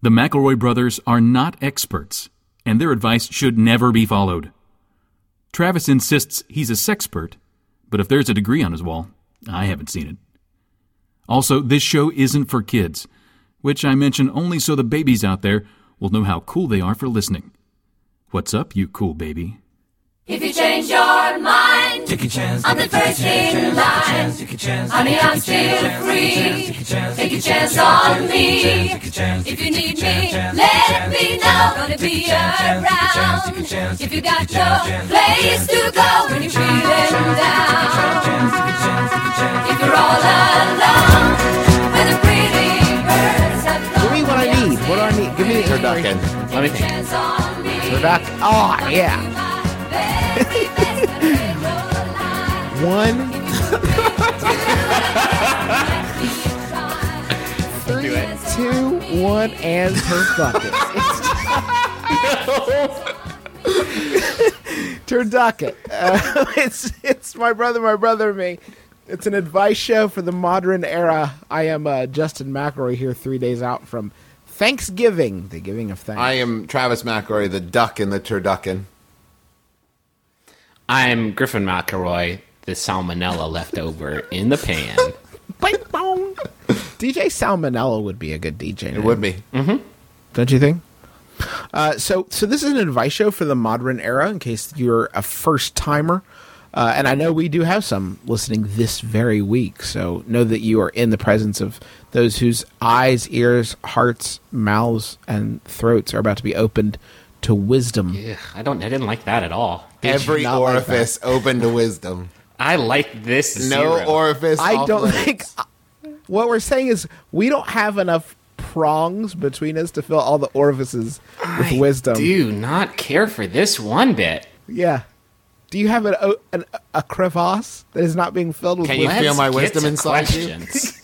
The McElroy brothers are not experts, and their advice should never be followed. Travis insists he's a sexpert, but if there's a degree on his wall, I haven't seen it. Also, this show isn't for kids, which I mention only so the babies out there will know how cool they are for listening. What's up, you cool baby? If you change your mind, take a chance. I'm the first in line. Honey, I'm still free. Take a chance on me. If you need me, let me know. Gonna be around. If you got no place to go when you're feeling down. If you're all alone, with a pretty birds have Give me what I need. What do I need? Give me the Turducken. Let me think. Turducken. Oh, yeah. One, 3, 2, 1, and turducken. Turducken. It's my brother, and me. It's an advice show for the modern era. I am Justin McElroy here, 3 days out from Thanksgiving, the giving of thanks. I am Travis McElroy, the duck in the turducken. I'm Griffin McElroy, the salmonella left over in the pan. Bing bong. DJ Salmonella would be a good DJ name. It would be. Mm-hmm. Don't you think? So this is an advice show for the modern era, in case you're a first-timer. And I know we do have some listening this very week, so know that you are in the presence of those whose eyes, ears, hearts, mouths, and throats are about to be opened to wisdom. Yeah, I didn't like that at all. Every not like orifice open to wisdom. I like this No zero. orifice I off don't limits. think... What we're saying is we don't have enough prongs between us to fill all the orifices with wisdom. I do not care for this one bit. Yeah. Do you have a crevasse that is not being filled with Can you wisdom? feel my Let's wisdom get to inside you? questions.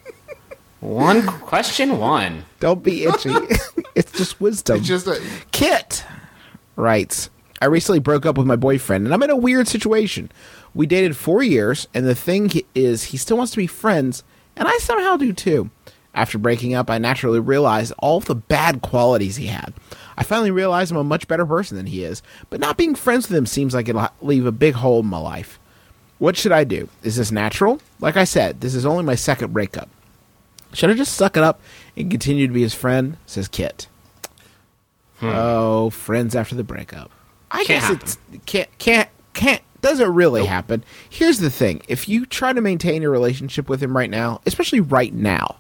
Question one. Don't be itchy. It's just wisdom. It's just a... Kit writes, I recently broke up with my boyfriend, and I'm in a weird situation. We dated 4 years, and the thing is he still wants to be friends, and I somehow do too. After breaking up, I naturally realized all of the bad qualities he had. I finally realized I'm a much better person than he is, but not being friends with him seems like it'll leave a big hole in my life. What should I do? Is this natural? Like I said, this is only my second breakup. Should I just suck it up and continue to be his friend? Says Kit. Oh, friends after the breakup. I guess it's can't doesn't really happen. Here's the thing: if you try to maintain a relationship with him right now, especially right now,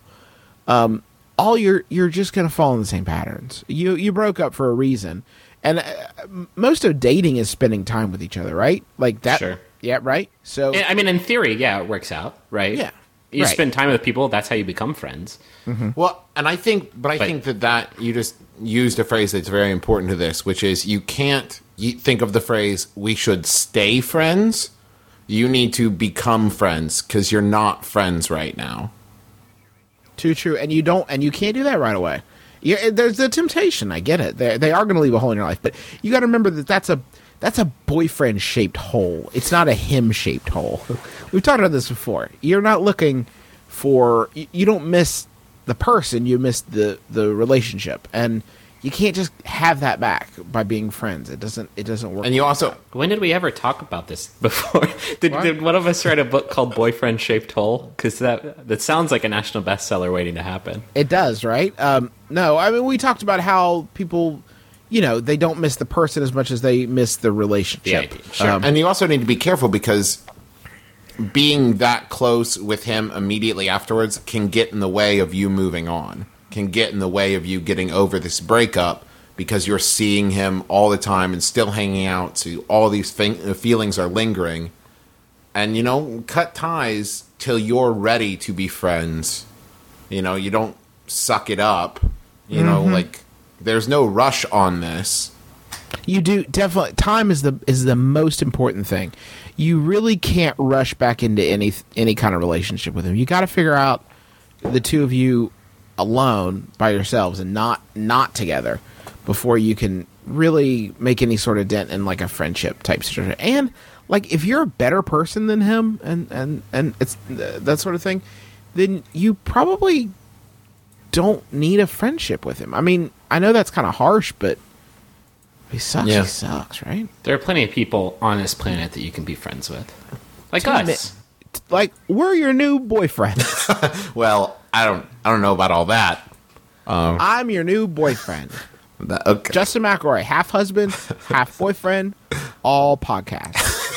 all you're just gonna fall in the same patterns. You broke up for a reason, and most of dating is spending time with each other, right? Like that. Sure. Yeah. Right. So I mean, in theory, yeah, it works out, right? Yeah. You Right. spend time with people, that's how you become friends. Well, and I think that you just used a phrase that's very important to this, which is you can't think of the phrase, we should stay friends. You need to become friends, because you're not friends right now. Too true, and you can't do that right away. There's the temptation. I get it. They are going to leave a hole in your life, but you got to remember that that's a boyfriend shaped hole. It's not a him shaped hole. We've talked about this before. You're not looking for. You don't miss the person. You miss the relationship, and you can't just have that back by being friends. It doesn't work. And you also, When did we ever talk about this before? Did one of us write a book called Boyfriend Shaped Hole? Because that sounds like a national bestseller waiting to happen. It does, right? No, I mean we talked about how people. They don't miss the person as much as they miss the relationship. Yeah, sure. and you also need to be careful, because being that close with him immediately afterwards can get in the way of you moving on, can get in the way of you getting over this breakup, because you're seeing him all the time and still hanging out, so all these feelings are lingering. And, cut ties till you're ready to be friends. You don't suck it up. There's no rush on this. You do definitely. Time is the most important thing. You really can't rush back into any kind of relationship with him. You got to figure out the two of you alone by yourselves and not together before you can really make any sort of dent in like a friendship type situation. And like if you're a better person than him and it's that sort of thing, then you probably don't need a friendship with him. I mean, I know that's kind of harsh, but he sucks. Yeah. He sucks, right? There are plenty of people on this planet that you can be friends with, like us. Like, we're your new boyfriend. Well, I don't know about all that. I'm your new boyfriend. Okay. Justin McElroy, half husband, half boyfriend, all podcast.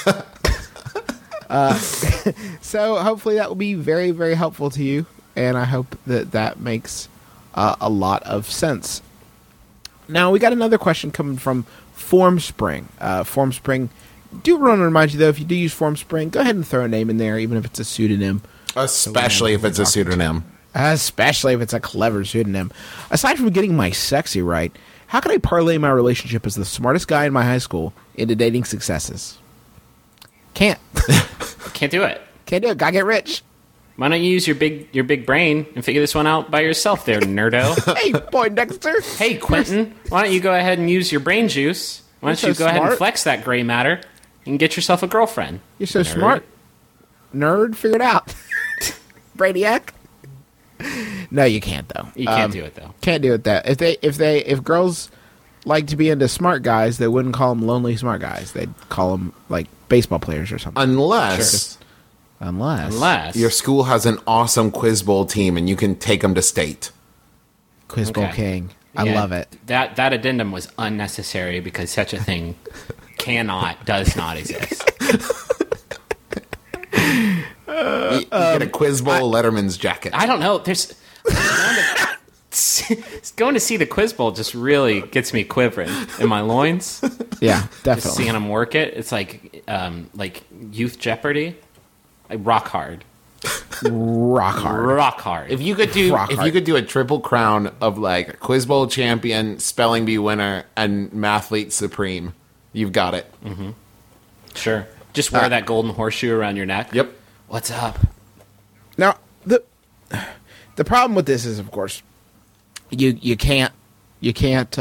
So hopefully that will be very, very helpful to you, and I hope that makes a lot of sense. Now, we got another question coming from Formspring. Formspring, do want to remind you, though, if you do use Formspring, go ahead and throw a name in there, even if it's a pseudonym. Especially if it's a pseudonym. Especially if it's a clever pseudonym. Aside from getting my sexy right, how can I parlay my relationship as the smartest guy in my high school into dating successes? Can't. Can't do it. Can't do it. Gotta get rich. Why don't you use your big brain and figure this one out by yourself, there, nerdo? Hey, boy, Dexter. Hey, Quentin, why don't you go ahead and use your brain juice? Why don't You're you so go ahead and smart. flex that gray matter and get yourself a girlfriend? You're so Nerd. smart. Nerd, figure it out. Brainiac. No, you can't though. You can't do it though. Can't do it. That if girls like to be into smart guys, they wouldn't call them lonely smart guys. They'd call them like baseball players or something. Unless Unless your school has an awesome quiz bowl team and you can take them to state. Quiz Bowl Okay. King. I Yeah, love it. That addendum was unnecessary because such a thing does not exist. You get a quiz bowl Letterman's jacket. I don't know. There's going to see the Quiz Bowl just really gets me quivering in my loins. Yeah, Just definitely. seeing them work it, it's like Youth Jeopardy, like rock hard, Rock hard. rock hard. If you could do Rock if hard. you could do a triple crown of like quiz bowl champion, spelling bee winner, and mathlete supreme, you've got it. Sure, just wear that golden horseshoe around your neck. Yep. What's up? Now the problem with this is, of course, you can't you can't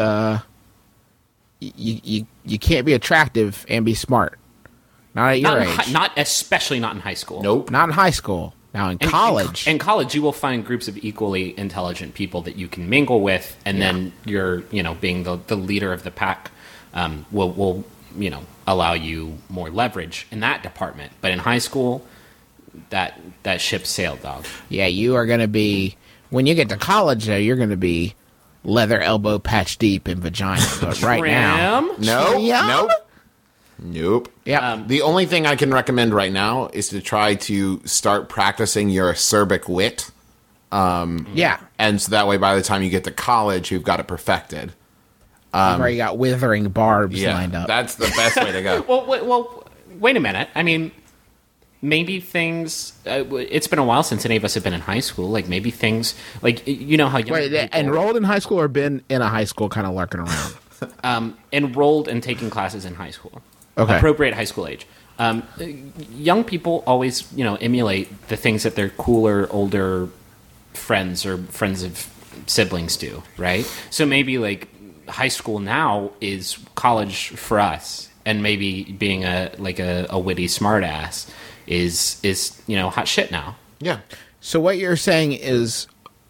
be attractive and be smart. Not at your age. Especially not in high school. Nope. Not in high school. Now in college. In college, you will find groups of equally intelligent people that you can mingle with, and then you're, being the leader of the pack, will allow you more leverage in that department. But in high school, that ship sailed, dog. Yeah, you are going to be, when you get to college, though, you're going to be leather elbow patch deep in vagina. But right now. Trim. No. Yum. Nope. Nope. Yeah. The only thing I can recommend right now is to try to start practicing your acerbic wit. Yeah. And so that way, by the time you get to college, you've got it perfected. You've already got withering barbs lined up. That's the best way to go. Well, wait a minute. I mean, maybe things. It's been a while since any of us have been in high school. Like maybe things, like how young Wait, people enrolled in high school or been in a high school kind of lurking around? enrolled and taking classes in high school. Okay. Appropriate high school age. Young people always, emulate the things that their cooler, older friends or friends of siblings do, right? So maybe like high school now is college for us, and maybe being a witty smartass is hot shit now. Yeah. So what you're saying is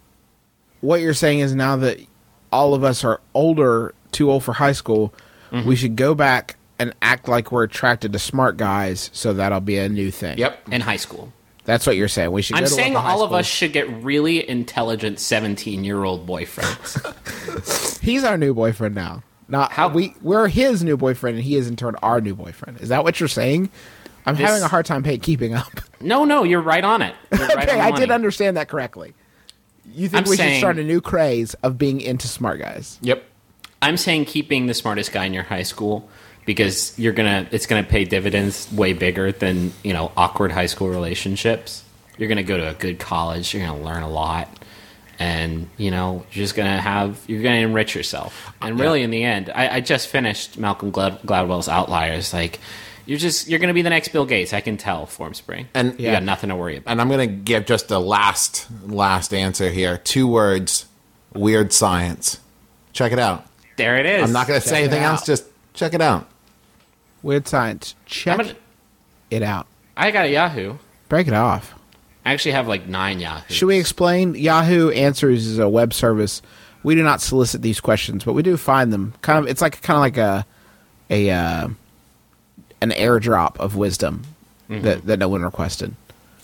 now that all of us are too old for high school, we should go back and act like we're attracted to smart guys, so that'll be a new thing. Yep. In high school. That's what you're saying. We should. I'm go to saying local high all of schools. us should get really intelligent 17-year-old boyfriends. He's our new boyfriend now. Not How- we're his new boyfriend, and he is in turn our new boyfriend. Is that what you're saying? I'm This- having a hard time keeping up. No, you're right on it. You're right Okay, on the I money. did understand that correctly. You think I'm we should saying- start a new craze of being into smart guys? Yep. I'm saying keeping the smartest guy in your high school because it's gonna pay dividends way bigger than awkward high school relationships. You're gonna go to a good college. You're gonna learn a lot, and you're gonna enrich yourself. And really, in the end, I just finished Malcolm Gladwell's Outliers. Like you're gonna be the next Bill Gates. I can tell. Formspring, And- you got nothing to worry about. And I'm going to give just a last answer here. 2 words. Weird science. Check it out. There it is. I'm not going to say Check it anything else. out. Just check it out. Weird science. Check I'm gonna- it out. I got a Yahoo. Break it off. I actually have like 9 Yahoo. Should we explain? Yahoo Answers is a web service. We do not solicit these questions, but we do find them. It's like an airdrop of wisdom that no one requested.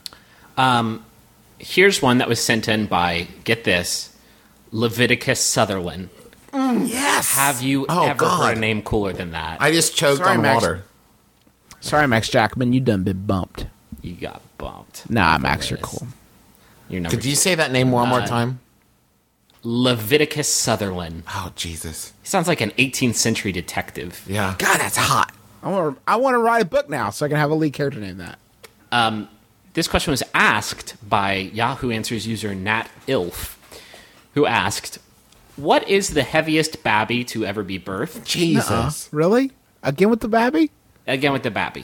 Here's one that was sent in by, get this, Leviticus Sutherland. Yes. Have you ever heard a name cooler than that? I just choked Sorry, on Max. water. Sorry, Max Jackman, you done been bumped. You got bumped. Nah, Max, you're cool. You're number Could you 2. say that name one more time? Leviticus Sutherland. Oh, Jesus. He sounds like an 18th century detective. Yeah. God, that's hot. I want to write a book now so I can have a lead character named that. This question was asked by Yahoo Answers user Nat Ilf, who asked, what is the heaviest babby to ever be birthed? Jesus. Really? Again with the babby? Again with the babby.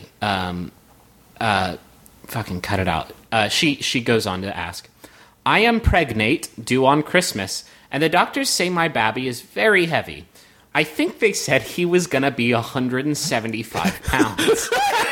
Fucking cut it out. She goes on to ask, I am pregnant, due on Christmas, and the doctors say my babby is very heavy. I think they said he was going to be 175 pounds.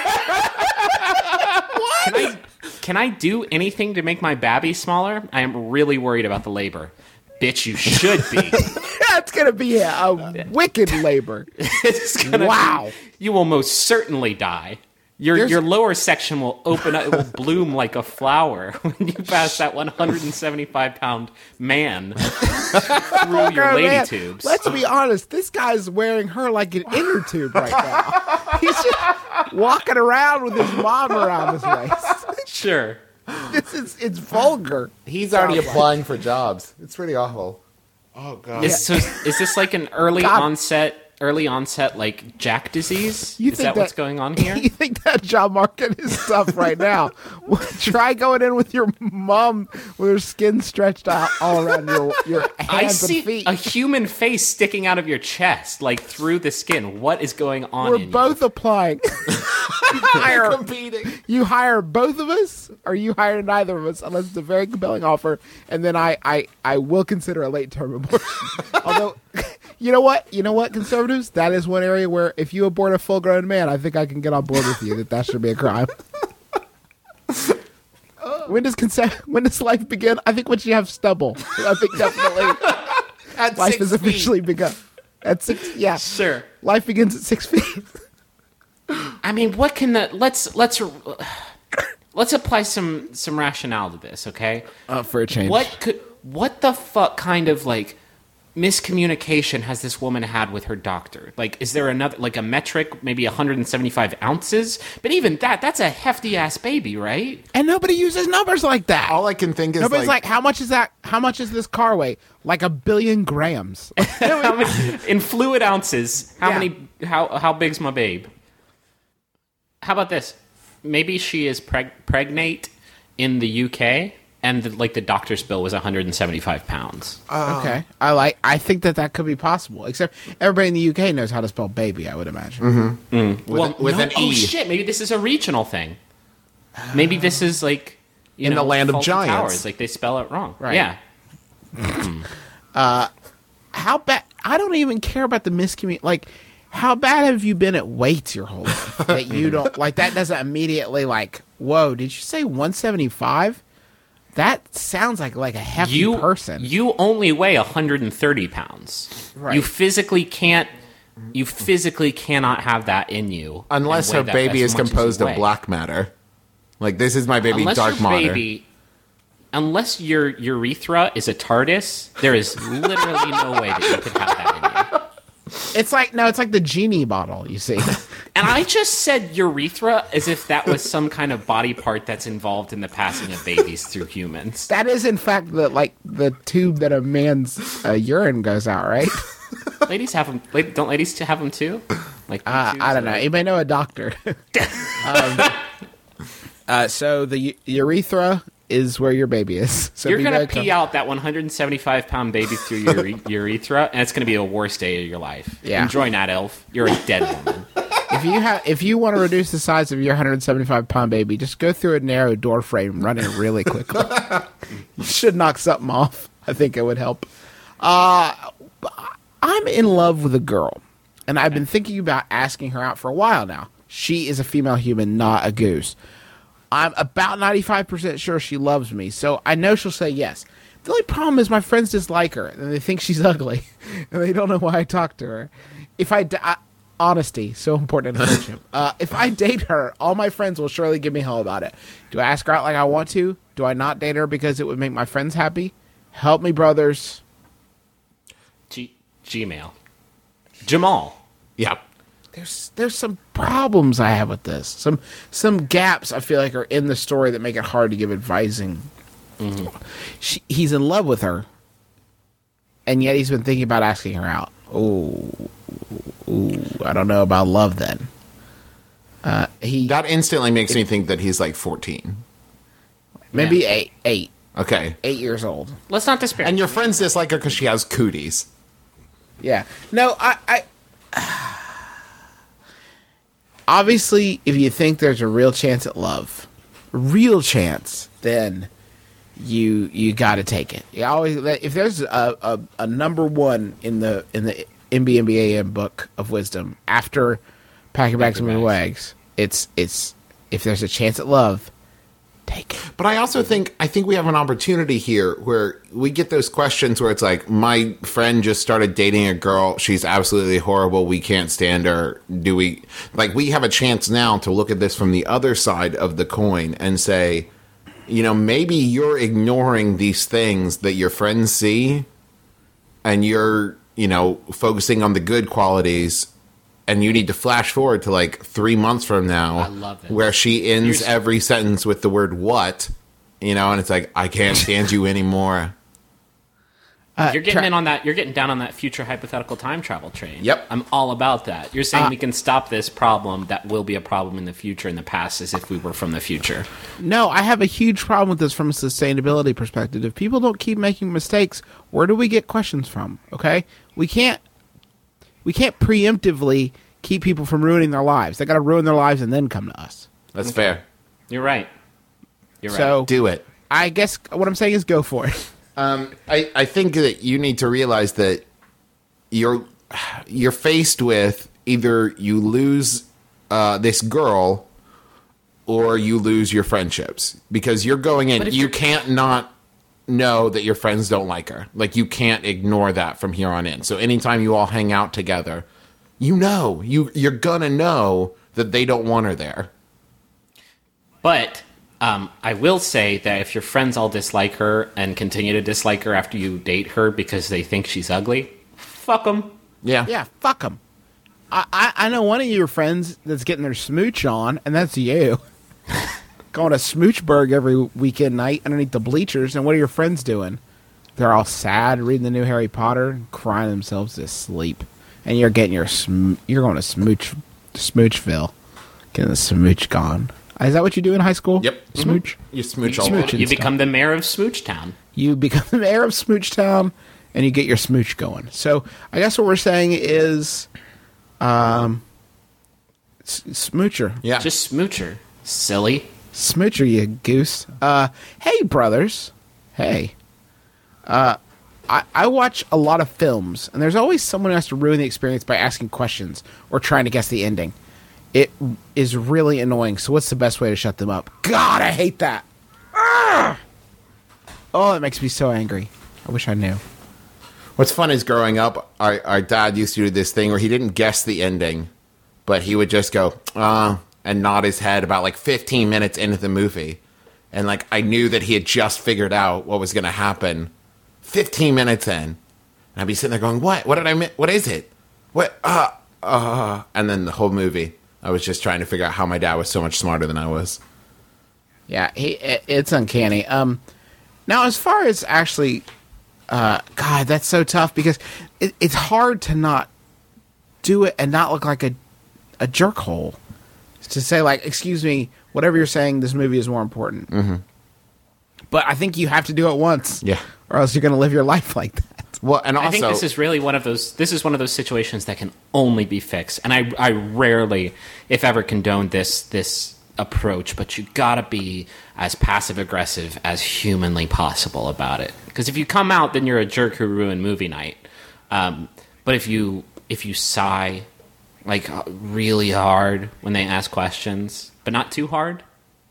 Can I do anything to make my babby smaller? I am really worried about the labor. Bitch, you should be. That's going to be a wicked labor. It's gonna Wow. You will most certainly die. Your lower section will open up. It will bloom like a flower when you pass that 175-pound man through your Oh, lady man, tubes. Let's be honest. This guy's wearing her like an inner tube right now. He's just walking around with his mom around his waist. Sure. It's vulgar. He's already applying for jobs. It's pretty awful. Oh, God. Is this like an early onset like Jack disease? Is that what's going on here? You think that job market is tough right now? Well, try going in with your mom with her skin stretched out all around your hands I and see feet. a human face sticking out of your chest, like through the skin. What is going on? We're in both applying. Competing. You hire both of us, or you hire neither of us, unless it's a very compelling offer, and then I will consider a late term abortion. Although, you know what, conservatives, that is one area where if you abort a full grown man, I think I can get on board with you that should be a crime. When does life begin? I think once you have stubble. I think definitely At life 6 has feet. officially begun. At 6, yeah, Sure. life begins at 6 feet. I mean, what can the let's apply some rationale to this, okay? For a change. What the fuck kind of like miscommunication has this woman had with her doctor? Like, is there another, like a metric, maybe 175 ounces? But even that's a hefty ass baby, right? And nobody uses numbers like that. All I can think is Nobody's like, how much is that? How much is this car weigh? Like 1 billion grams. How many, in fluid ounces, how big's my babe? How about this? Maybe she is pregnant in the UK, and the doctor's bill was 175 pounds. Okay, I think that could be possible. Except everybody in the UK knows how to spell baby. I would imagine. with an Oh E. shit! Maybe this is a regional thing. Maybe this is like In the land of Fawlty giants. Towers, like they spell it wrong. Right. Yeah. How bad? I don't even care about the miscommunication. Like, how bad have you been at weights your whole life that you don't like? That doesn't immediately like. Whoa! Did you say 175? That sounds like a hefty person. You only weigh 130 pounds. Right. You physically cannot have that in you Unless and weigh her that baby as is much as you composed of weigh. black matter. Like, this is my baby, Unless dark your matter. baby, unless your urethra is a TARDIS, there is literally no way that you could have that in you. It's like the genie bottle. You see. And I just said urethra as if that was some kind of body part that's involved in the passing of babies through humans. That is, in fact, the tube that a man's urine goes out, right? Ladies have them. Don't ladies have them too? Like I don't know. You may know a doctor. So the urethra is where your baby is. So You're be gonna very pee out that 175-pound baby through your urethra, and it's gonna be the worst day of your life. Yeah. Enjoy Nat Elf. You're a dead woman. If you want to reduce the size of your 175-pound baby, just go through a narrow door frame, run it really quickly. You should knock something off. I think it would help. I'm in love with a girl, and I've been thinking about asking her out for a while now. She is a female human, not a goose. I'm about 95% sure she loves me, so I know she'll say yes. The only problem is my friends dislike her, and they think she's ugly, and they don't know why I talk to her. If honesty, so important in a friendship. If I date her, all my friends will surely give me hell about it. Do I ask her out like I want to? Do I not date her because it would make my friends happy? Help me, brothers. Gmail. Jamal. Yep. There's some problems I have with this. Some gaps I feel like are in the story that make it hard to give advising. Mm-hmm. He's in love with her, and yet he's been thinking about asking her out. Ooh, I don't know about love then. That instantly makes me think that he's like 14. Maybe Yeah. eight. Okay. 8 years old. Let's not disparage. And your friends dislike her because she has cooties. Yeah. No, I obviously, if you think there's a real chance at love, then you got to take it. You always, if there's a number one in the MBMBAM book of wisdom after Pack Bags and Wags, it's if there's a chance at love, take it. But I also think we have an opportunity here where we get those questions where it's like, my friend just started dating a girl. She's absolutely horrible. We can't stand her. We have a chance now to look at this from the other side of the coin and say, maybe you're ignoring these things that your friends see and you're, focusing on the good qualities. And you need to flash forward to like 3 months from now, I love it. where she ends every sentence with the word "what," and it's like, I can't stand you anymore. You're getting in on that. You're getting down on that future hypothetical time travel train. Yep. I'm all about that. You're saying we can stop this problem that will be a problem in the future, in the past, as if we were from the future. No, I have a huge problem with this from a sustainability perspective. If people don't keep making mistakes, where do we get questions from? Okay, we can't preemptively keep people from ruining their lives. They got to ruin their lives and then come to us. That's fair. You're right. You're right. So Do it. I guess what I'm saying is go for it. I think that you need to realize that you're faced with either you lose this girl or you lose your friendships, because you're going in. You can't not know that your friends don't like her. Like, you can't ignore that from here on in. So anytime you all hang out together, you're gonna know that they don't want her there. But I will say that if your friends all dislike her and continue to dislike her after you date her because they think she's ugly, fuck them. Yeah. Yeah, fuck them. I know one of your friends that's getting their smooch on, and that's you. Going to Smoochburg every weekend night underneath the bleachers, and what are your friends doing? They're all sad, reading the new Harry Potter, and crying themselves to sleep. And you're getting you're going to Smoochville, getting the smooch gone. Is that what you do in high school? Yep. Smooch? You smooch all Smooch. over. You become the mayor of Smoochtown. You become the mayor of Smoochtown, and you get your smooch going. So I guess what we're saying is, smoocher. Yeah. Just smoocher, silly. Smoocher, you goose. Hey, brothers. Hey. I watch a lot of films, and there's always someone who has to ruin the experience by asking questions or trying to guess the ending. It is really annoying, so what's the best way to shut them up? God, I hate that. Arrgh! Oh, it makes me so angry. I wish I knew. What's fun is, growing up, our dad used to do this thing where he didn't guess the ending, but he would just go, and nod his head about like 15 minutes into the movie. And like, I knew that he had just figured out what was going to happen 15 minutes in. And I'd be sitting there going, what? What did I miss? What is it? What? And then the whole movie, I was just trying to figure out how my dad was so much smarter than I was. Yeah, it's uncanny. Now, as far as actually, God, that's so tough because it's hard to not do it and not look like a jerkhole. To say, like, excuse me, whatever you're saying, this movie is more important. Mm-hmm. But I think you have to do it once. Yeah. Or else you're going to live your life like that. Well, and also, I think this is really one of those situations that can only be fixed. And I rarely, if ever, condone this approach, but you gotta be as passive aggressive as humanly possible about it. Because if you come out, then you're a jerk who ruined movie night. But if you sigh like really hard when they ask questions, but not too hard,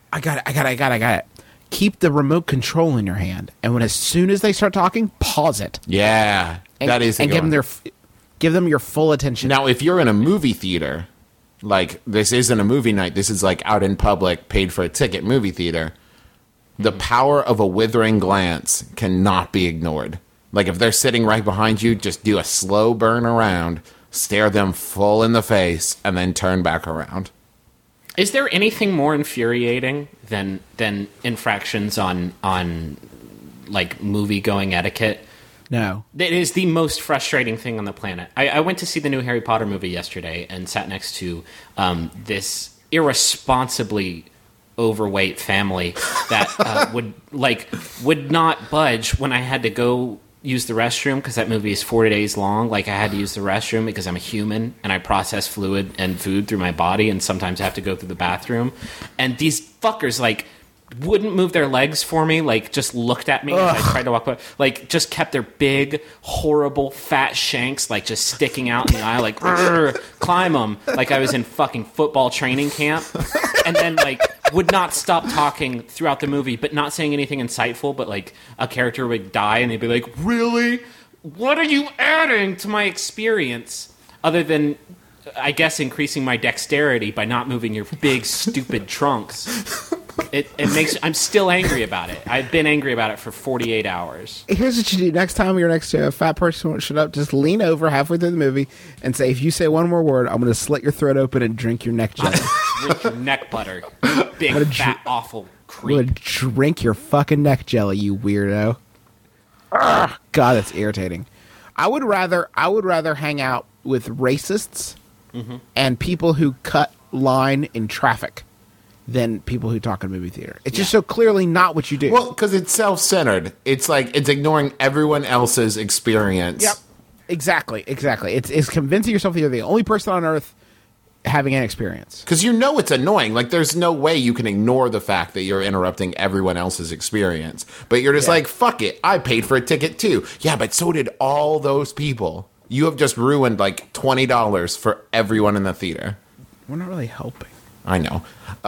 I got it. Keep the remote control in your hand, and as soon as they start talking, pause it. Yeah, that is. And give them your full attention. Now, if you're in a movie theater, like this isn't a movie night, this is like out in public, paid for a ticket movie theater. The power of a withering glance cannot be ignored. Like if they're sitting right behind you, just do a slow burn around, stare them full in the face, and then turn back around. Is there anything more infuriating than infractions on like movie going etiquette? No. It is the most frustrating thing on the planet. I went to see the new Harry Potter movie yesterday and sat next to this irresponsibly overweight family that would not budge when I had to go use the restroom because that movie is 4 days long. Like I had to use the restroom because I'm a human and I process fluid and food through my body and sometimes I have to go through the bathroom. And these fuckers like wouldn't move their legs for me, like just looked at me as I tried to walk by, like just kept their big, horrible, fat shanks like just sticking out in the aisle, like climb them, like I was in fucking football training camp, and then like would not stop talking throughout the movie, but not saying anything insightful, but like a character would die and they'd be like, really? What are you adding to my experience? Other than, I guess, increasing my dexterity by not moving your big, stupid trunks. It makes. I'm still angry about it. I've been angry about it for 48 hours. Here's what you do. Next time you're next to a fat person who won't shut up, just lean over halfway through the movie and say, if you say one more word, I'm going to slit your throat open and drink your neck jelly. Drink your neck butter. Big, fat, awful I'm going creep. to drink your fucking neck jelly, you weirdo. Ugh, God, that's irritating. I would rather hang out with racists and people who cut line in traffic than people who talk in a movie theater. It's just so clearly not what you do. Well, because it's self-centered. It's like it's ignoring everyone else's experience. Yep. Exactly. It's convincing yourself that you're the only person on earth having an experience. Because you know it's annoying. Like, there's no way you can ignore the fact that you're interrupting everyone else's experience. But you're just like, fuck it. I paid for a ticket, too. Yeah, but so did all those people. You have just ruined, like, $20 for everyone in the theater. We're not really helping. I know.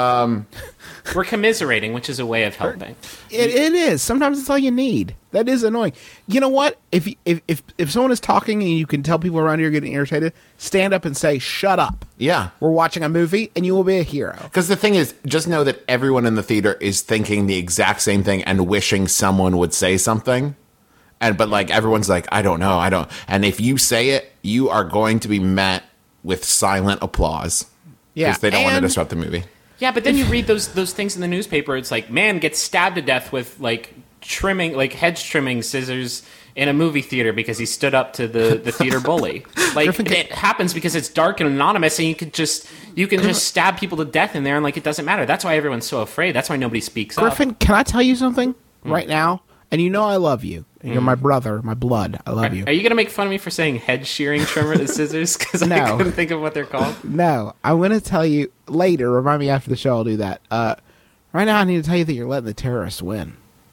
We're commiserating, which is a way of helping. It is. Sometimes it's all you need. That is annoying. You know what? If someone is talking and you can tell people around you are getting irritated, stand up and say, shut up. Yeah. We're watching a movie, and you will be a hero. Because the thing is, just know that everyone in the theater is thinking the exact same thing and wishing someone would say something. But, like, everyone's like, I don't know. And if you say it, you are going to be met with silent applause. Yeah. Because they don't want to disrupt the movie. Yeah, but then you read those things in the newspaper. It's like, man gets stabbed to death with like hedge trimming scissors in a movie theater because he stood up to the theater bully. Like it happens because it's dark and anonymous, and you can just stab people to death in there, and like it doesn't matter. That's why everyone's so afraid. That's why nobody speaks up. Griffin, can I tell you something right now? And you know I love you. You're my brother, my blood. I love you. Are you going to make fun of me for saying head shearing trimmer to scissors? Because I couldn't think of what they're called. No, I'm going to tell you later. Remind me after the show I'll do that. Right now I need to tell you that you're letting the terrorists win.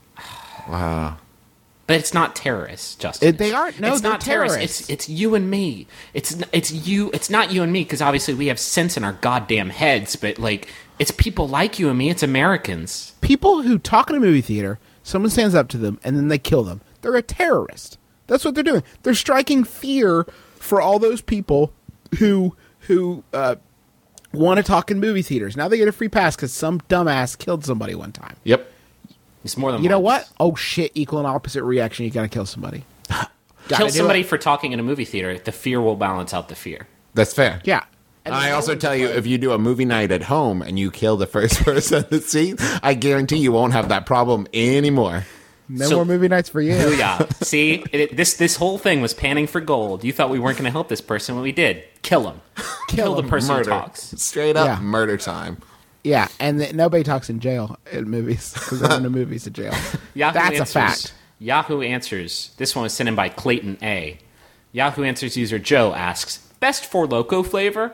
Wow. But it's not terrorists, Justin. They aren't. No, it's they're not terrorists. It's you and me. It's you. It's not you and me because obviously we have sense in our goddamn heads. But like, it's people like you and me. It's Americans. People who talk in a movie theater. Someone stands up to them, and then they kill them. They're a terrorist. That's what they're doing. They're striking fear for all those people who want to talk in movie theaters. Now they get a free pass because some dumbass killed somebody one time. Yep. It's more than You know once. what? Oh, shit. Equal and opposite reaction. You got to kill somebody. Kill somebody for talking in a movie theater. The fear will balance out the fear. That's fair. Yeah. I also tell you, if you do a movie night at home and you kill the first person in the seat, I guarantee you won't have that problem anymore. No more movie nights for you. Booyah. See, this whole thing was panning for gold. You thought we weren't going to help this person. What we did, kill him. Kill the person Murder. who talks. Straight up Yeah. murder time. Yeah, and nobody talks in jail in movies because they're in the movies in jail. That's a fact. Yahoo Answers. This one was sent in by Clayton A. Yahoo Answers user Joe asks, best Four Loko flavor?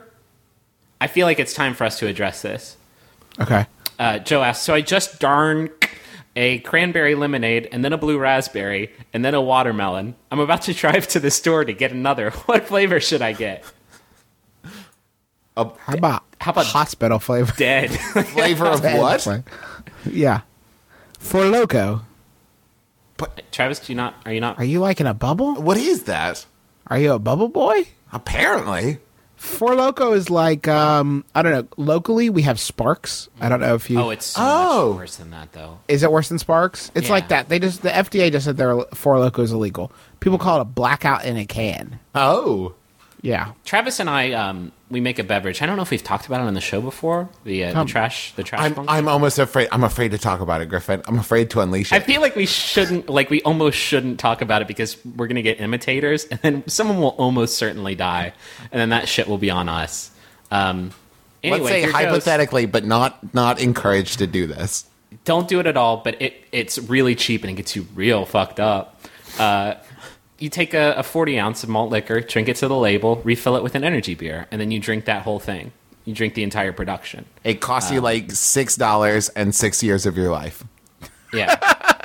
I feel like it's time for us to address this. Okay. Joe asks, so I just darn a cranberry lemonade, and then a blue raspberry, and then a watermelon. I'm about to drive to the store to get another. What flavor should I get? A How about hospital flavor? Dead. flavor of Dead what? flavor. Yeah. For Loco. Travis, are you not? Are you like in a bubble? What is that? Are you a bubble boy? Apparently. Four Loco is like, I don't know. Locally, we have Sparks. I don't know if you. Oh, it's so much worse than that, though. Is it worse than Sparks? It's Yeah. like that. The FDA just said Four Loco is illegal. People call it a blackout in a can. Oh. Yeah. Travis and I, we make a beverage. I don't know if we've talked about it on the show before. The trash monkey. I'm almost afraid. I'm afraid to talk about it, Griffin. I'm afraid to unleash I it. feel like we almost shouldn't talk about it because we're going to get imitators, and then someone will almost certainly die, and then that shit will be on us. Anyway, Let's say here goes. hypothetically, but not encouraged to do this. Don't do it at all, but it's really cheap and it gets you real fucked up. You take a 40 ounce of malt liquor, drink it to the label, refill it with an energy beer, and then you drink that whole thing. You drink the entire production. It costs you like $6 and 6 years of your life. Yeah.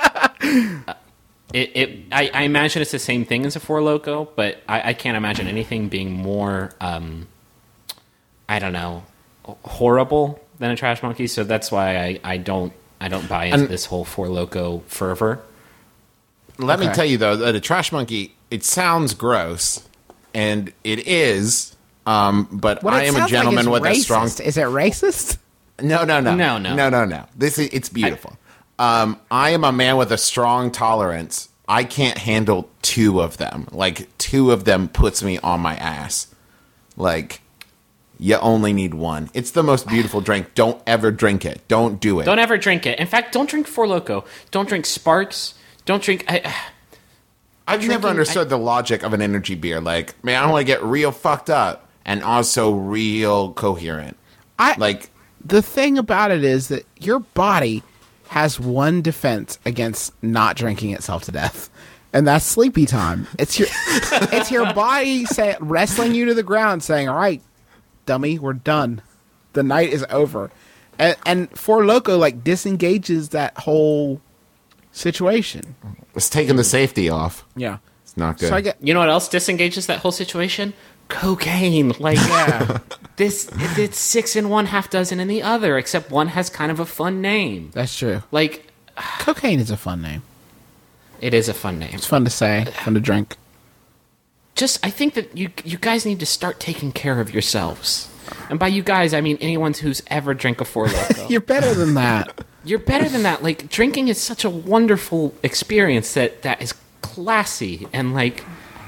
I imagine it's the same thing as a Four Loko, but I can't imagine anything being more, I don't know, horrible than a Trash Monkey. So that's why I don't buy into this whole Four Loko fervor. Let me Okay. tell you though that a Trash Monkey, it sounds gross, and it is. But What I it am a sounds like gentleman is with a strong. racist. Is it racist? No. No. It's beautiful. I am a man with a strong tolerance. I can't handle two of them. Like, two of them puts me on my ass. Like, you only need one. It's the most beautiful drink. Don't ever drink it. Don't do it. Don't ever drink it. In fact, don't drink Four Loko. Don't drink Sparks. Don't drink... I've never understood the logic of an energy beer. Like, man, I want to get real fucked up and also real coherent. The thing about it is that your body has one defense against not drinking itself to death, and that's sleepy time. It's your body wrestling you to the ground, saying, "All right, dummy, we're done. The night is over." And Four Loko like disengages that whole situation. It's taking the safety off. Yeah, It's not good. so I get You know what else disengages that whole situation? Cocaine. Like, it's 6 in one, half dozen in the other, except one has kind of a fun name. that's true. Like, Cocaine is a fun name. it is a fun name. It's fun to say, fun to drink. Just, I think that you guys need to start taking care of yourselves. And by you guys, I mean anyone who's ever drank a Four Loko. You're better than that. You're better than that. Like, drinking is such a wonderful experience that is classy. And, like,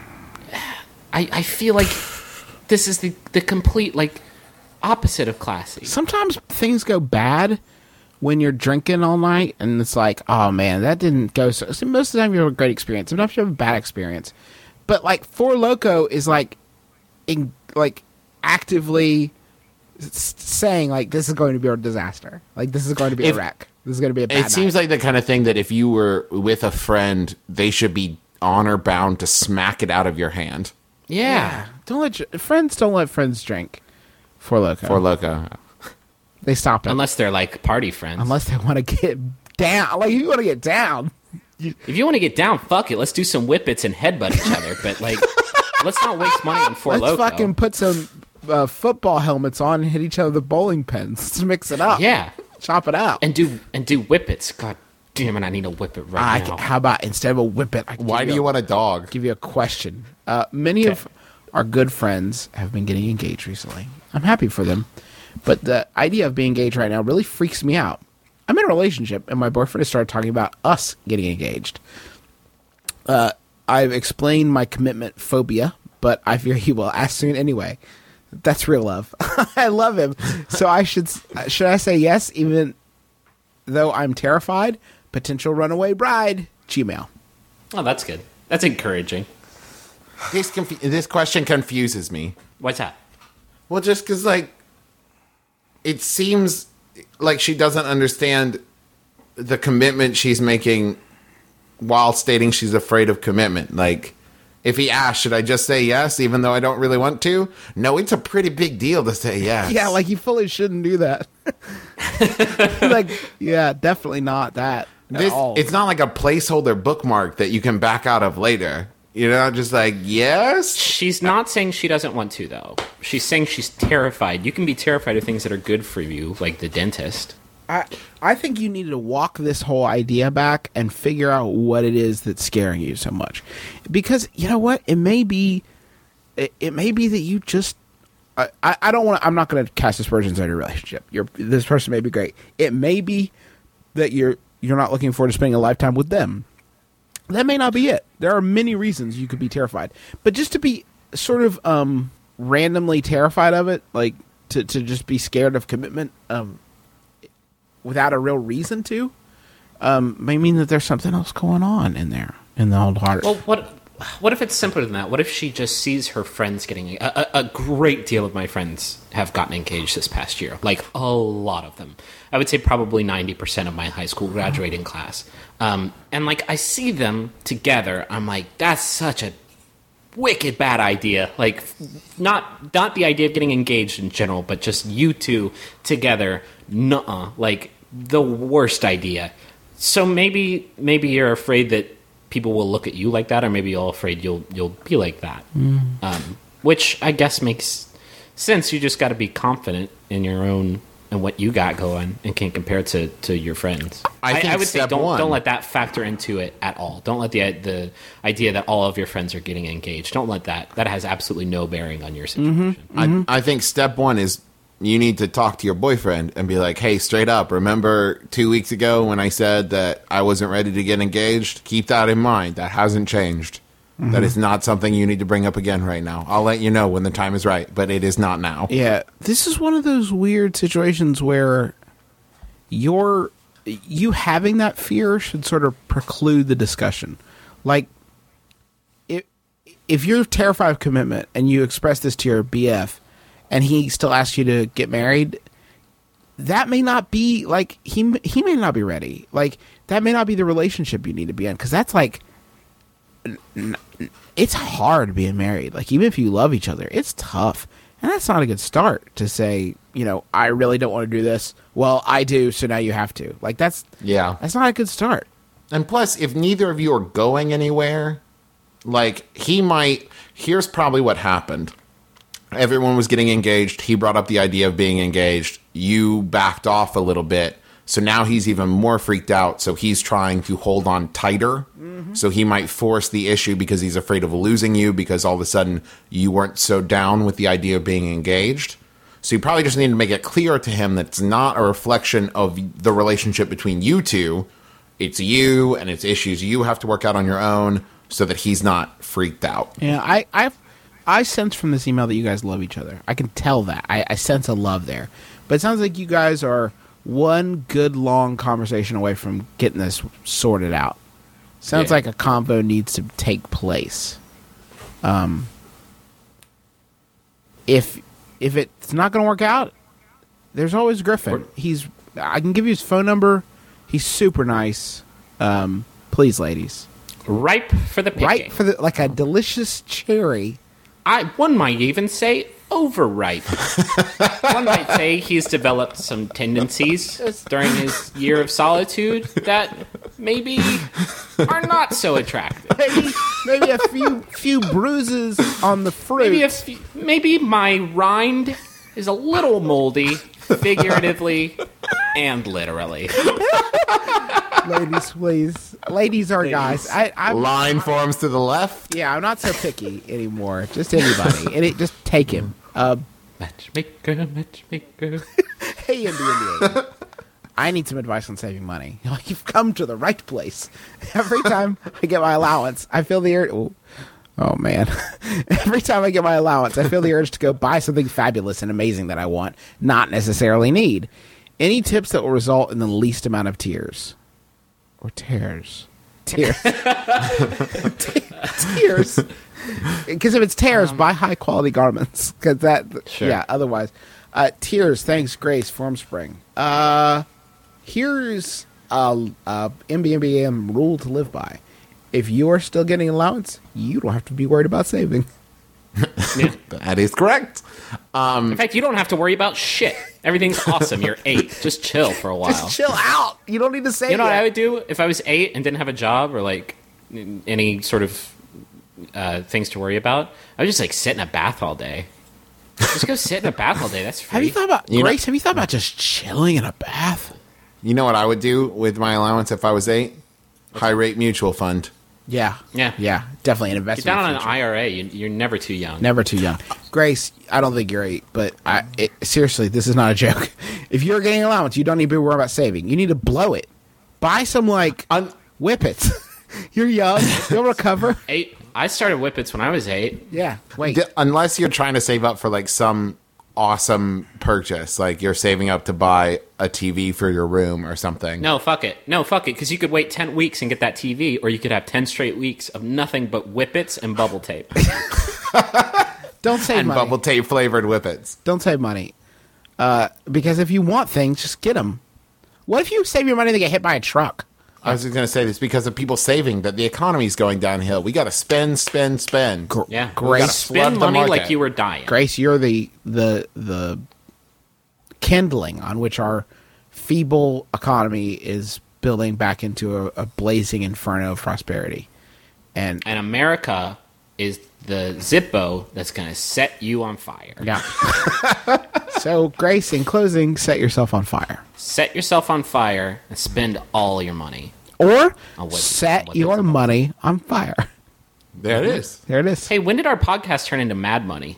I feel like this is the complete, like, opposite of classy. Sometimes things go bad when you're drinking all night, and it's like, oh man, that didn't go so. Most of the time, you have a great experience. Sometimes you have a bad experience, but like Four Loko is like, actively saying like this is going to be a disaster. Like this is going to be a wreck. This is going to be a bad It seems night. like the kind of thing that if you were with a friend, they should be honor bound to smack it out of your hand. Yeah. Don't let friends drink Four Loko. For Loco. They stop it Unless they're, like, party friends. unless they want to get down. Like if you want to get down. If you want to get down, fuck it. Let's do some whippets and headbutt each other. But, like, let's not waste money on Four Let's Loko. fucking put some football helmets on and hit each other with bowling pins. Let's mix it up. Yeah. Chop it out. And do whippets. God damn it, I need a whippet right now. How about instead of a whippet, I Why do you want a dog? give you a question? Many of our good friends have been getting engaged recently. I'm happy for them. But the idea of being engaged right now really freaks me out. I'm in a relationship, and my boyfriend has started talking about us getting engaged. I've explained my commitment phobia, but I fear he will ask soon anyway. That's real love. I love him. So should I say yes, even though I'm terrified? Potential runaway bride. Gmail. Oh, that's good. That's encouraging. This question confuses me. What's that? Well, just because, like, it seems like she doesn't understand the commitment she's making while stating she's afraid of commitment. Like, if he asks, should I just say yes, even though I don't really want to? No, it's a pretty big deal to say yes. Yeah, like you fully shouldn't do that. Like, yeah, definitely not that. At all. It's not like a placeholder bookmark that you can back out of later. You're not just like, yes? She's not saying she doesn't want to, though. She's saying she's terrified. You can be terrified of things that are good for you, like the dentist. I think you need to walk this whole idea back and figure out what it is that's scaring you so much. Because, you know what? It may be that you just... I don't want to... I'm not going to cast aspersions on your relationship. This person may be great. It may be that you're not looking forward to spending a lifetime with them. That may not be it. There are many reasons you could be terrified. But just to be sort of randomly terrified of it, like to just be scared of commitment without a real reason to, may mean that there's something else going on in there, in the old heart. Well, what if it's simpler than that? What if she just sees her friends getting... A great deal of my friends have gotten engaged this past year. Like, a lot of them. I would say probably 90% of my high school graduating class. And, like, I see them together. I'm like, that's such a wicked bad idea. Like, not the idea of getting engaged in general, but just you two together. Nuh-uh. Like, the worst idea. So maybe you're afraid that people will look at you like that, or maybe you're afraid you'll be like that. Which I guess makes sense. You just got to be confident in your own and what you got going, and can compare it to your friends. I would say don't let that factor into it at all. Don't let the idea that all of your friends are getting engaged. Don't let that has absolutely no bearing on your situation. I think step one is you need to talk to your boyfriend and be like, hey, straight up, remember 2 weeks ago when I said that I wasn't ready to get engaged? Keep that in mind. That hasn't changed. That is not something you need to bring up again right now. I'll let you know when the time is right, but it is not now. Yeah, this is one of those weird situations where you having that fear should sort of preclude the discussion. Like, if you're terrified of commitment and you express this to your BF, and he still asks you to get married, that may not be, like, he may not be ready. Like, that may not be the relationship you need to be in. Because that's, like, it's hard being married. Like, even if you love each other, it's tough. And that's not a good start to say, I really don't want to do this. Well, I do, so now you have to. Like, that's not a good start. And plus, if neither of you are going anywhere, like, here's probably what happened. Everyone was getting engaged. He brought up the idea of being engaged. You backed off a little bit. So now he's even more freaked out. So he's trying to hold on tighter. So he might force the issue because he's afraid of losing you because all of a sudden you weren't so down with the idea of being engaged. So you probably just need to make it clear to him that it's not a reflection of the relationship between you two. It's you and it's issues you have to work out on your own so that he's not freaked out. Yeah, I sense from this email that you guys love each other. I can tell that. I sense a love there. But it sounds like you guys are one good long conversation away from getting this sorted out. Sounds like a combo needs to take place. If it's not going to work out, there's always Griffin. I can give you his phone number. He's super nice. Please, ladies. Ripe for the picking. Like a delicious cherry. One might even say overripe. One might say he's developed some tendencies during his year of solitude that maybe are not so attractive. Maybe a few bruises on the fruit. Maybe my rind is a little moldy, figuratively and literally. Ladies, please. Ladies are guys. Line forms to the left. Yeah, I'm not so picky anymore. Just anybody. Just take him. Matchmaker. Hey, Indian. I need some advice on saving money. You've come to the right place. Every time I get my allowance, I feel the urge. Oh, man. Every time I get my allowance, I feel the urge to go buy something fabulous and amazing that I want, not necessarily need. Any tips that will result in the least amount of tears? Or tears. Tears. Tears. Because if it's tears, buy high-quality garments. Because yeah, otherwise. Tears, thanks, Grace, Formspring. Here's a MBMBM rule to live by. If you are still getting allowance, you don't have to be worried about saving. Yeah. That is correct. In fact, you don't have to worry about shit. Everything's awesome. You're 8. Just chill for a while. Just chill out. You don't need to save. You know what I would do if I was 8 and didn't have a job or like any sort of things to worry about, I would just like sit in a bath all day. Just go sit in a bath all day. That's free. Have you thought about You know- Grace? Have you thought about just chilling in a bath? You know what I would do with my allowance if I was 8? High rate mutual fund. Yeah, Yeah. definitely an Get investment. down on an future. IRA. You're never too young. Never too young. Grace, I don't think you're 8, but seriously, this is not a joke. If you're getting allowance, you don't need to be worried about saving. You need to blow it. Buy some Whippets. You're young. You'll recover. I started Whippets when I was 8. Yeah. Wait. Unless you're trying to save up for like some awesome purchase, like you're saving up to buy a TV for your room or something. No, fuck it. Because you could wait 10 weeks and get that TV, or you could have 10 straight weeks of nothing but Whippets and bubble tape. Don't save And money. bubble tape flavored Whippets. Don't save money. Because if you want things, just get them. What if you save your money and they get hit by a truck? I was just going to say this because of people saving that the economy's going downhill. We got to spend. Yeah. Grace, Spend the money market. like you were dying. Grace, you're the kindling on which our feeble economy is building back into a blazing inferno of prosperity. And And America is the Zippo that's going to set you on fire. yeah. So, Grace, in closing, set yourself on fire. Set yourself on fire and spend all your money. Or what- set what your is it? money on fire. There it is. There it is. Hey, when did our podcast turn into Mad Money?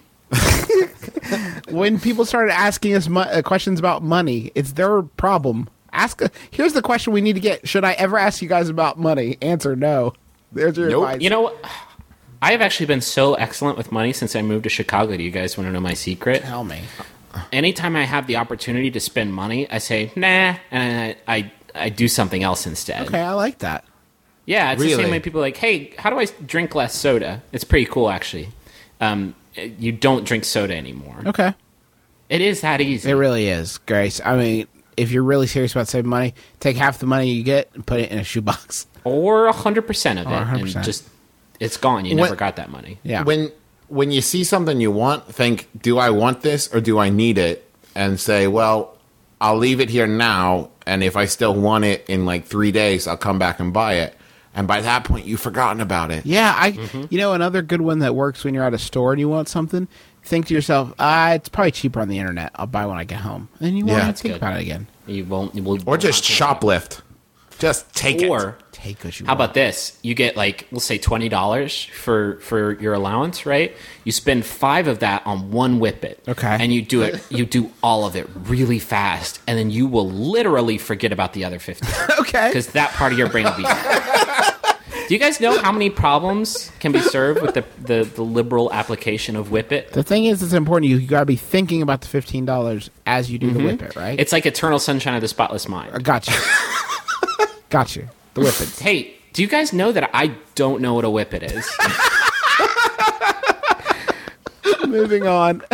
When people started asking us questions about money, it's their problem. Here's the question we need to get. Should I ever ask you guys about money? Answer no. There's your Nope. advice. You know, I have actually been so excellent with money since I moved to Chicago. Do you guys want to know my secret? Tell me. Anytime I have the opportunity to spend money, I say, nah, and I do something else instead. Okay, I like that. Yeah, it's the Really? same way people are like, hey, how do I drink less soda? It's pretty cool, actually. You don't drink soda anymore. Okay. It is that easy. It really is, Grace. I mean, if you're really serious about saving money, take half the money you get and put it in a shoebox. Or 100% of it. Or 100%. And just, it's gone. You never got that money. Yeah. When you see something you want, think, do I want this or do I need it? And say, well, I'll leave it here now, and if I still want it in like 3 days, I'll come back and buy it. And by that point, you've forgotten about it. Yeah, you know, another good one that works when you're at a store and you want something, think to yourself, it's probably cheaper on the internet. I'll buy when I get home. And then you won't Yeah. have to think Good. about it again. You won't. You will, Or just shoplift. Just take it. Or Take what you how want. about this? You get like, we'll say $20 for your allowance, right? You spend 5 of that on one Whippet. Okay. And you do it. You do all of it really fast, and then you will literally forget about the other 50. Okay. Because that part of your brain will be. Do you guys know how many problems can be served with the liberal application of Whippet? The thing is, it's important. You got to be thinking about the $15 as you do the Whippet, right? It's like Eternal Sunshine of the Spotless I Mind. got you. Got you. The Whippets. Hey, do you guys know that I don't know what a Whippet is? Moving on.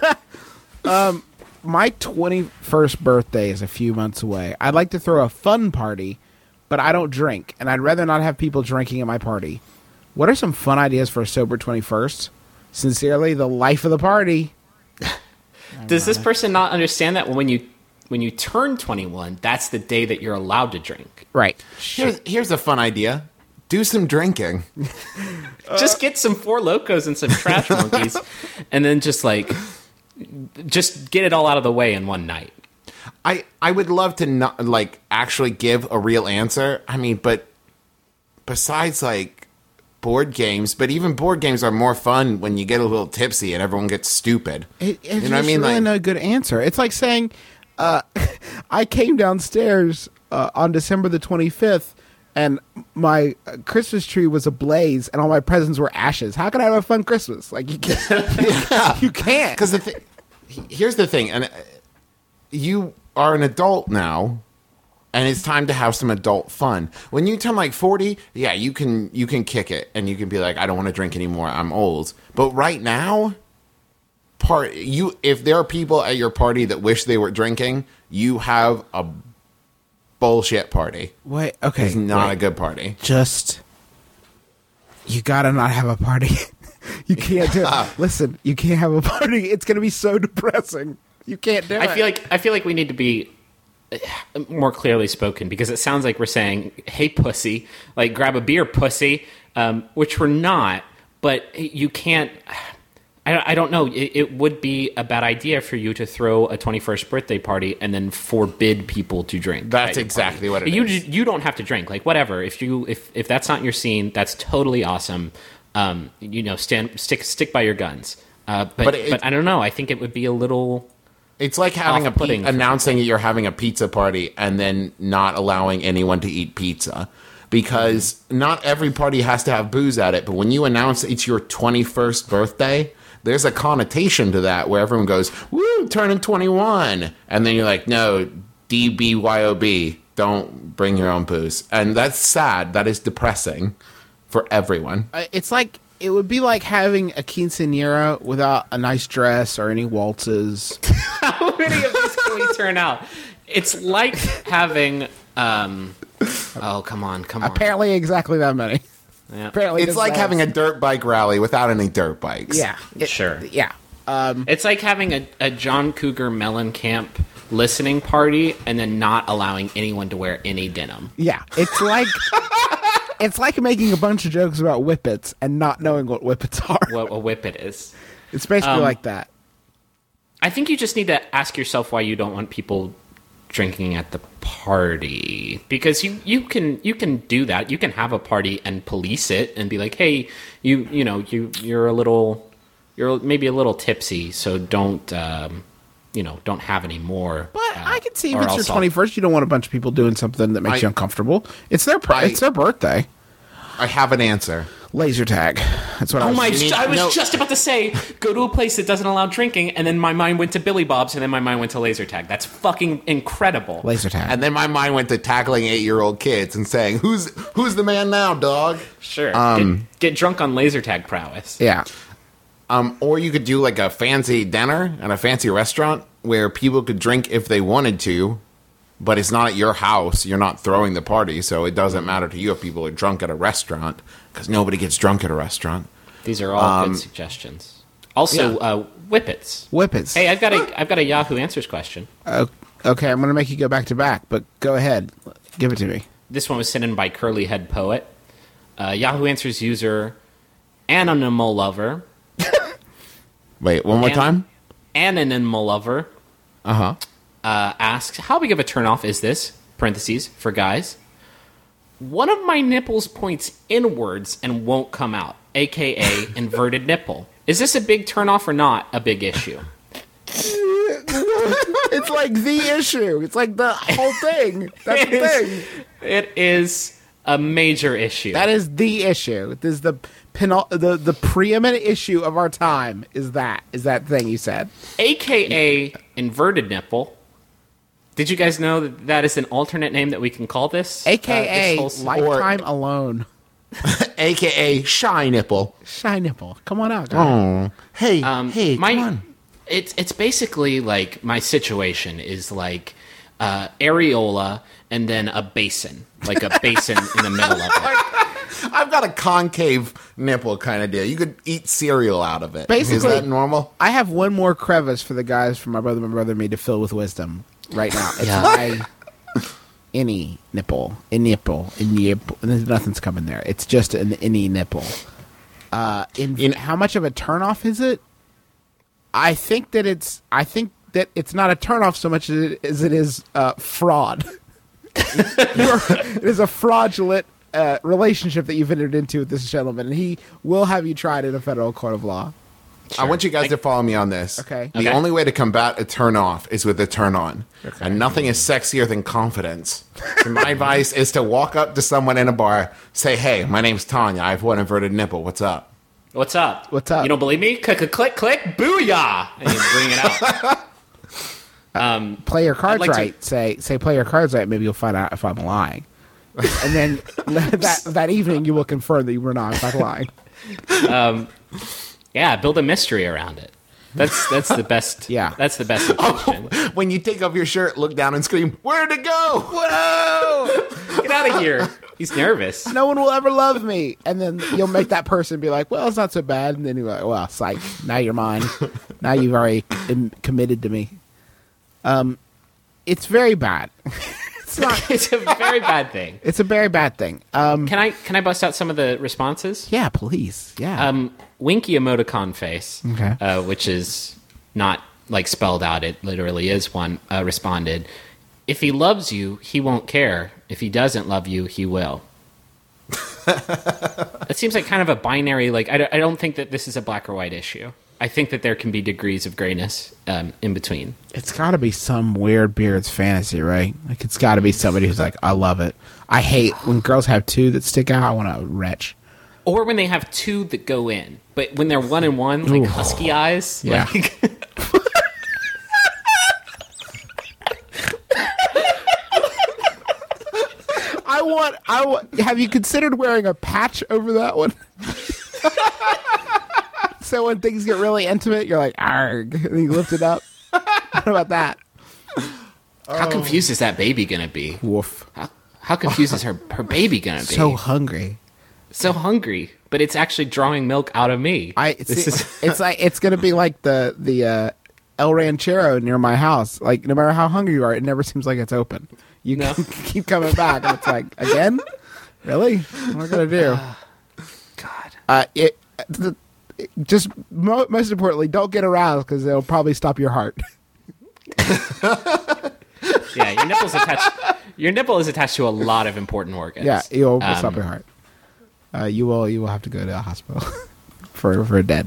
My 21st birthday is a few months away. I'd like to throw a fun party, but I don't drink, and I'd rather not have people drinking at my party. What are some fun ideas for a sober 21st? Sincerely, the life of the party. Does this person not understand that when you turn 21, that's the day that you're allowed to drink? Right. Here's a fun idea. Do some drinking. Just get some Four Locos and some Trash Monkeys, and then just get it all out of the way in one night. I would love to not like actually give a real answer. I mean, but besides like board games, but even board games are more fun when you get a little tipsy and everyone gets stupid. It's you know what I mean? really Like, no good answer. It's like saying, I came downstairs on December the 25th, and my Christmas tree was ablaze, and all my presents were ashes. How can I have a fun Christmas? Like, you can't. You can't. because here's the thing, and you are an adult now, and it's time to have some adult fun. When you turn like 40, yeah, you can kick it, and you can be like, I don't want to drink anymore. I'm old. But right now, if there are people at your party that wish they were drinking, you have a bullshit party. Wait, okay. It's not wait. a good party. Just, you gotta not have a party. You can't do it. Listen, you can't have a party. It's gonna be so depressing. You can't do it. I feel like we need to be more clearly spoken, because it sounds like we're saying, "Hey, pussy, like grab a beer, pussy," which we're not. but you can't. I don't know. It would be a bad idea for you to throw a 21st birthday party and then forbid people to drink. That's exactly what it is. You don't have to drink. Like, whatever. If that's not your scene, that's totally awesome. Stick by your guns. But I don't know. I think it would be a little. It's like having announcing that you're having a pizza party and then not allowing anyone to eat pizza. Because not every party has to have booze at it, but when you announce it's your 21st birthday, there's a connotation to that where everyone goes, woo, turning 21. And then you're like, no, DBYOB, don't bring your own booze. And that's sad. That is depressing for everyone. It's like, it would be like having a quinceañera without a nice dress or any waltzes. How many of these can we turn out? It's like having, oh, come on. Apparently exactly that many. Yeah. Apparently It's like having a dirt bike rally without any dirt bikes. Yeah. Sure. Yeah. It's like having a John Cougar Mellencamp listening party and then not allowing anyone to wear any denim. Yeah. It's like it's like making a bunch of jokes about whippets and not knowing what whippets are. What a whippet is. It's basically like that. I think you just need to ask yourself why you don't want people drinking at the party, because you can do that. You can have a party and police it and be like, hey, you're maybe a little tipsy, so don't have any more. But I can see if it's your 21st, you don't want a bunch of people doing something that makes you uncomfortable. It's their birthday. I have an answer. Laser tag. That's what I was just about to say, go to a place that doesn't allow drinking, and then my mind went to Billy Bob's, and then my mind went to laser tag. That's fucking incredible. Laser tag. And then my mind went to tackling 8-year-old kids and saying, who's the man now, dog? Sure. Get drunk on laser tag prowess. Yeah. Or you could do like a fancy dinner at a fancy restaurant where people could drink if they wanted to, but it's not at your house. You're not throwing the party, so it doesn't matter to you if people are drunk at a restaurant, because nobody gets drunk at a restaurant. These are all good suggestions. Also, whippets. Whippets. Hey, I've got a Yahoo Answers question. Okay, I'm going to make you go back to back, but go ahead. Give it to me. This one was sent in by Curly Head Poet. Yahoo Answers user Animal Lover. Wait, one more time? Animal Lover. Uh-huh. Asks, how big of a turnoff is this? Parentheses, for guys. One of my nipples points inwards and won't come out, a.k.a. inverted nipple. Is this a big turnoff or not a big issue? It's like the issue. It's like the whole thing. That's the thing. It is a major issue. That is the issue. This is the preeminent issue of our time. Is that thing you said? A.k.a. inverted nipple. Did you guys know that is an alternate name that we can call this? A.k.a. lifetime alone. A.k.a. shy nipple. Shy nipple. Come on out, guys. Oh, hey, come on. It's basically like my situation is like areola and then a basin, like a basin in the middle of it. I've got a concave nipple kind of deal. You could eat cereal out of it. Basically, is that normal? I have one more crevice for the guys from my brother and me to fill with wisdom right now. It's my any nipple. Nothing's coming there. It's just an any nipple. How much of a turnoff is it? I think that it's not a turnoff so much as it is fraud. It is a fraudulent relationship that you've entered into with this gentleman, and he will have you tried in a federal court of law. Sure. I want you guys to follow me on this. Okay. The only way to combat a turn off is with a turn on. Okay. And nothing is sexier than confidence. So my advice is to walk up to someone in a bar, say, hey, my name's Tanya. I have one inverted nipple. What's up? What's up? What's up? You don't believe me? Click, booyah! And you bring it out. Play your cards right. Say play your cards right. Maybe you'll find out if I'm lying. And then that evening you will confirm that you were not in fact lying. Yeah, build a mystery around it. That's the best. Yeah, that's the best suggestion. When you take off your shirt, look down and scream, "Where'd it go? Whoa! Get out of here!" He's nervous. No one will ever love me, and then you'll make that person be like, "Well, it's not so bad," and then you're like, "Well, psych! Now you're mine. Now you've already committed to me." It's very bad. It's not. It's a very bad thing. It's a very bad thing. Can I bust out some of the responses? Yeah, please. Yeah. Winky emoticon face, Okay. which is not like spelled out. It literally is one. Responded, "If he loves you, he won't care. If he doesn't love you, he will." It seems like kind of a binary. Like I don't think that this is a black or white issue. I think that there can be degrees of grayness in between. It's got to be some weird Beard's fantasy, right? Like, it's got to be somebody who's like, I love it. I hate when girls have two that stick out. I want to retch. Or when they have two that go in. But when they're one and one, like Ooh. husky eyes. Yeah. Like, I want. Have you considered wearing a patch over that one? So when things get really intimate, you're like, arg, and you lift it up. What about that? how confused is that baby going to be? Woof. How confused is her baby going to be? So hungry. So hungry, but it's actually drawing milk out of me. It's like it's gonna be like the El Ranchero near my house. Like, no matter how hungry you are, it never seems like it's open. You No. can keep coming back, and it's like, again, really? What am I gonna do? God. Most importantly, don't get aroused because it'll probably stop your heart. Yeah, your nipple's attached. Your nipple is attached to a lot of important organs. Yeah, you'll stop your heart. You will have to go to a hospital for a dead.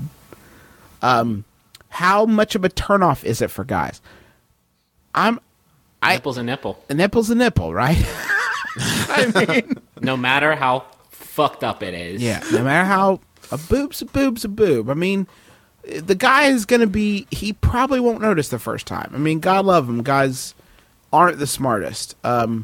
How much of a turnoff is it for guys? Nipple's a nipple. A nipple's a nipple, right? I mean, No matter how fucked up it is. yeah. No matter how a boob's a boob's a boob. I mean, the guy is going to be. He probably won't notice the first time. I mean, God love him. Guys aren't the smartest.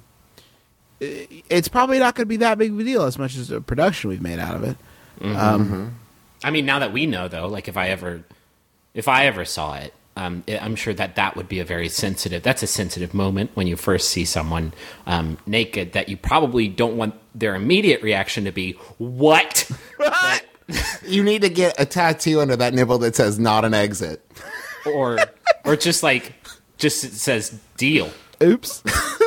It's probably not going to be that big of a deal as much as the production we've made out of it. I mean, now that we know, though, like if I ever saw it, I'm sure that would be that's a sensitive moment when you first see someone naked that you probably don't want their immediate reaction to be, what? You need to get a tattoo under that nipple that says "not an exit." or just it says deal. Oops.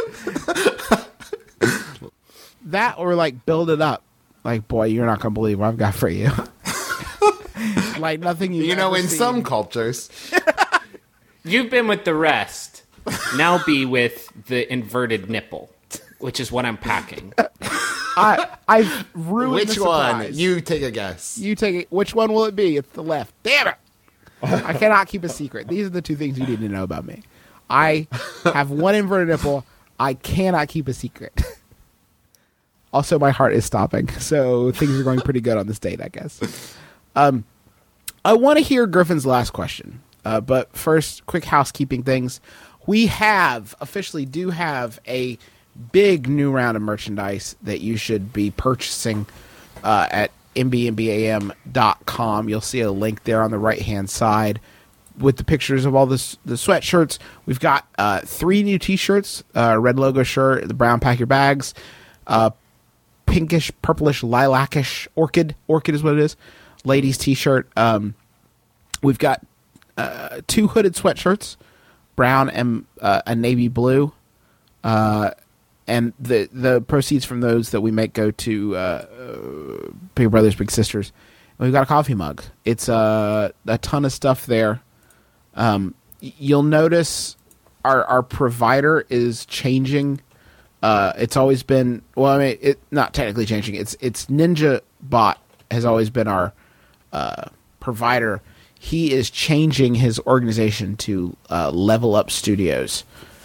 That or like build it up. Like, boy, you're not going to believe what I've got for you. Like nothing You know, in seen. some cultures, You've been with the rest. Now be with the inverted nipple, which is what I'm packing. I've ruined which the one? surprise. You take a guess. You take it. Which one will it be? It's the left. Damn it! I cannot keep a secret. These are the two things you need to know about me. I have one inverted nipple. I cannot keep a secret. Also, my heart is stopping, so things are going pretty good on this date, I guess. I want to hear Griffin's last question, but first, quick housekeeping things. We officially do have a big new round of merchandise that you should be purchasing at mbmbam.com. You'll see a link there on the right-hand side with the pictures of all the sweatshirts. We've got 3 new t-shirts, red logo shirt, the brown pack your bags, pinkish, purplish, lilacish, orchid is what it is, ladies t-shirt. We've got 2 hooded sweatshirts, brown and a navy blue. And the proceeds from those that we make go to Big Brothers Big Sisters. And we've got a coffee mug. It's a ton of stuff there. You'll notice our provider is changing. It's always been, well, I mean, it not technically changing. It's Ninja Bot has always been our provider. He is changing his organization to Level Up Studios.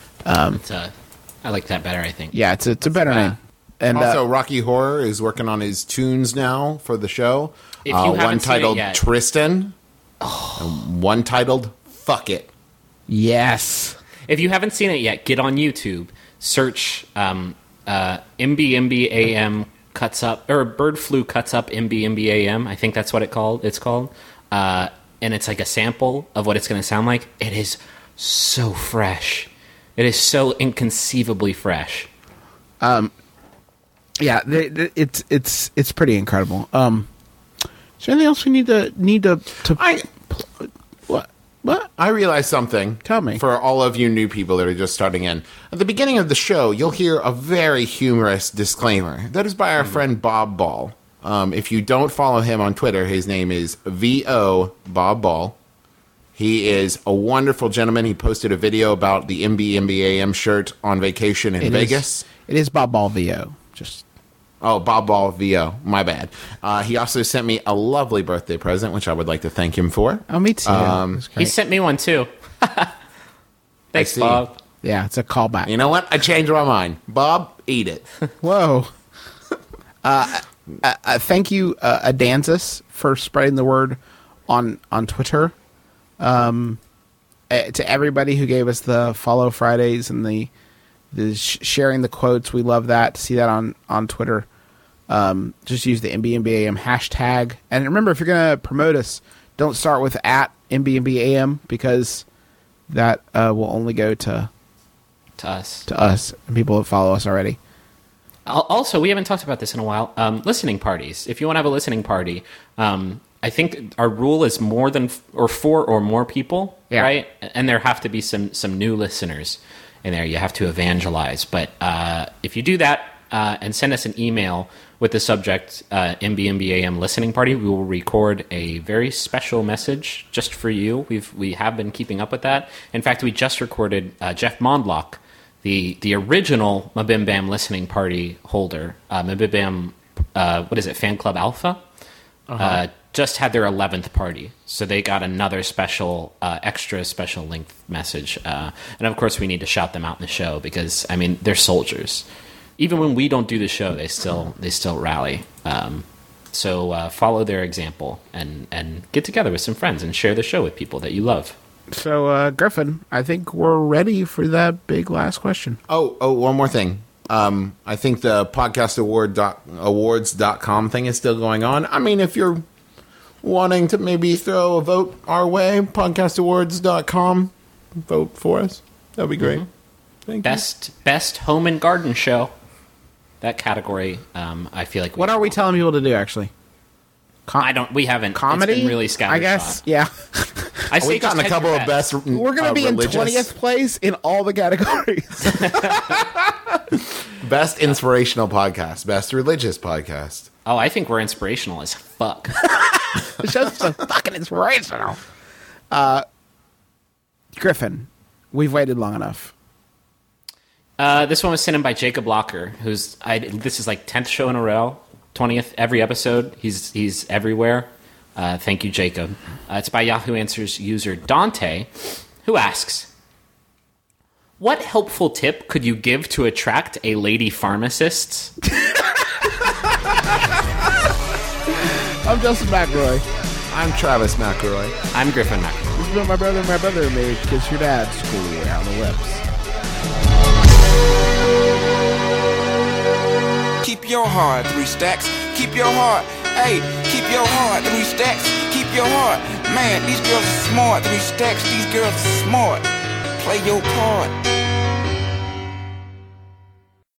I like that better, I think. Yeah, it's a better name. And Also, Rocky Horror is working on his tunes now for the show. If you haven't one seen it titled yet. Tristan, and one titled Fuck It. yes, If you haven't seen it yet, get on YouTube, search MBMBAM cuts up, or Bird Flu cuts up MBMBAM. I think that's what it's called. And it's like a sample of what it's going to sound like. It is so fresh. It is so inconceivably fresh. yeah, it's pretty incredible. Is there anything else we need to? What? I realized something. Tell me. For all of you new people that are just starting in. At the beginning of the show, you'll hear a very humorous disclaimer. That is by our friend Bob Ball. If you don't follow him on Twitter, his name is VO Bob Ball. He is a wonderful gentleman. He posted a video about the MBMBAM shirt on vacation in Vegas. It is Bob Ball VO. Oh, Bob Ball VO. My bad. He also sent me a lovely birthday present, which I would like to thank him for. Oh, me too. That's He great. sent me one too. Thanks, see. Bob. Yeah, it's a callback. You know what? I changed my mind. Bob, eat it. Whoa. Thank you, Adanzas, for spreading the word on Twitter. To everybody who gave us the follow Fridays and the sharing the quotes, we love that. To see that on Twitter, just use the MBMBAM hashtag. And remember, if you're going to promote us, don't start with @MBMBAM, because that will only go to us and people that follow us already. Also, we haven't talked about this in a while. Listening parties. If you want to have a listening party, I think our rule is more than or 4 or more people, right? And there have to be some new listeners in there. You have to evangelize. But if you do that and send us an email with the subject MBMBAM listening party, we will record a very special message just for you. We have been keeping up with that. In fact, we just recorded Jeff Mondlock, the original Mabim Bam listening party holder, Mabim Bam, Fan Club Alpha, just had their 11th party. So they got another special, extra special length message. And of course, we need to shout them out in the show because, I mean, they're soldiers. Even when we don't do the show, they still rally. So follow their example and get together with some friends and share the show with people that you love. So, Griffin, I think we're ready for that big last question. Oh, one more thing. I think the podcastawards.com thing is still going on. I mean, if you're wanting to maybe throw a vote our way, podcastawards.com, vote for us. That'd be great. Thank you. Best home and garden show. That category, I feel like. What are we telling people to do, actually? We haven't. Comedy? It's been really scattershot. I guess, yeah. I say We've gotten a just couple hedge of your best. We're going to be religious, in 20th place in all the categories. best inspirational podcast, best religious podcast. Oh, I think we're inspirational as fuck. The show's so fucking inspirational. Griffin, we've waited long enough. This one was sent in by Jacob Locker, this is like 10th show in a row, 20th every episode. He's everywhere. Thank you, Jacob. It's by Yahoo Answers user Dante, who asks, what helpful tip could you give to attract a lady pharmacist? I'm Justin McElroy. I'm Travis McElroy. I'm Griffin McElroy. This is what my brother made kiss your dad square on the lips. Keep your heart, 3 stacks. Keep your heart. Hey, keep your heart, 3 stacks. Keep your heart. Man, these girls are smart, 3 stacks. These girls are smart. Play your part.